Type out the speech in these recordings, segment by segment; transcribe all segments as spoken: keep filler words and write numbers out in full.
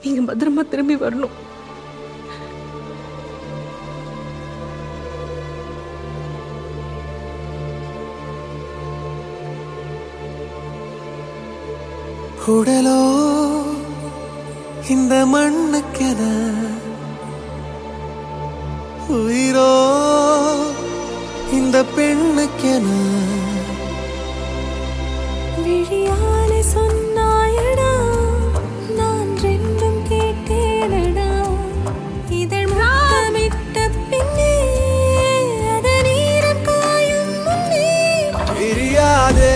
நீங்க பத்திரமா திரும்பி வரணும். உடலோ இந்த மண்ணுக்கென, உயிரோ இந்த பெண்ணுக்கென. விழியாலே சொன்னாயடா, நான் ரெண்டும் கேட்டேனடா. இதழ் முத்தமிட்ட பின்னே அத நீரம் காயும் முன்னே பிரியாதே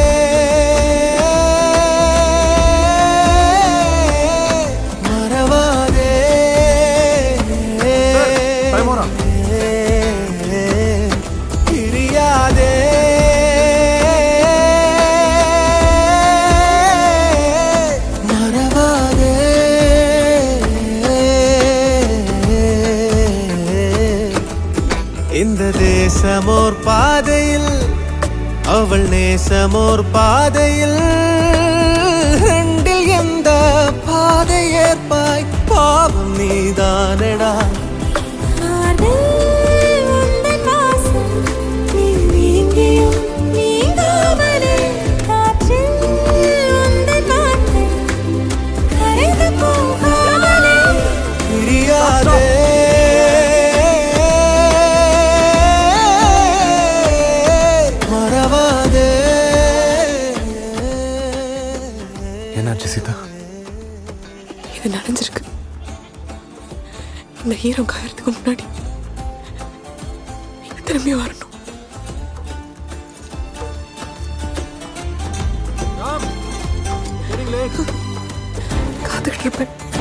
இந்த தேசமோர் பாதையில், அவள் நேசமோர் பாதையில், ரெண்டில் எந்த பாதை ஏற்பாய்? பாவம் நீதானடா. என்னாச்சு சீதா? இது நடந்திருக்கு. இந்த ஈரம் காயறதுக்கு முன்னாடி நீங்க திரும்பி வரணும். காத்துக்கிட்டு இருப்பேன்.